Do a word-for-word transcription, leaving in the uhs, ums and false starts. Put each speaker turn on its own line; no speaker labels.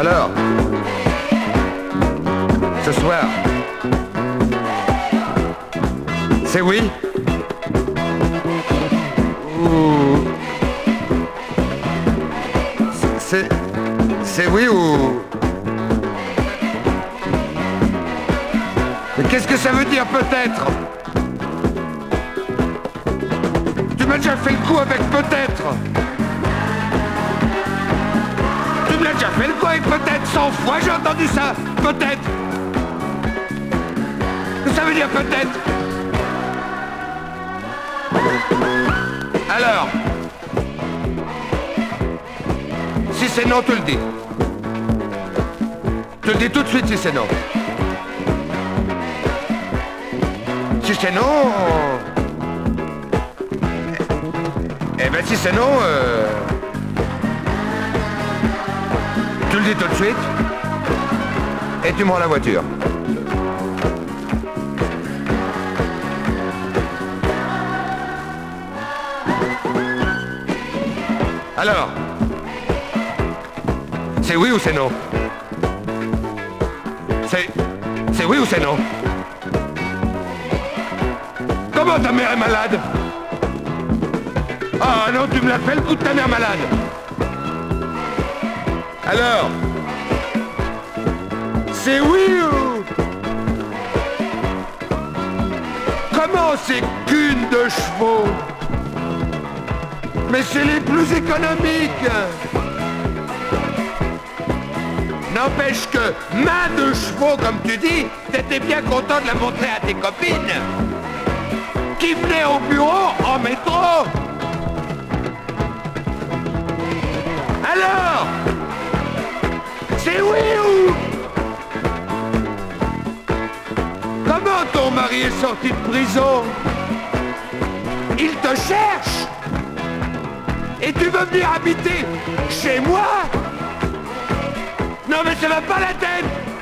Alors, ce soir, c'est oui ou... C'est... C'est oui ou... Mais qu'est-ce que ça veut dire peut-être? Tu m'as déjà fait le coup avec peut-être. Tu me l'as déjà fait le coup avec peut-être cent fois, j'ai entendu ça. Peut-être. Ça veut dire peut-être. Alors, si c'est non, tu le dis. Tu le dis tout de suite si c'est non. Si c'est non... Eh ben si c'est non, euh... tu le dis tout de suite et tu me rends la voiture. Alors, c'est oui ou c'est non? C'est... C'est oui ou c'est non? Comment ta mère est malade? Ah non, tu me l'as fait le coup de ta mère malade. Alors, c'est oui ou... Comment c'est qu'une de chevaux? Mais c'est les plus économiques. N'empêche que main de chevaux, comme tu dis, t'étais bien content de la montrer à tes copines qui venaient au bureau en métro. Alors, c'est oui ou... Comment ton mari est sorti de prison? Il te cherche. Et tu veux venir habiter chez moi? Non mais ça va pas la tête.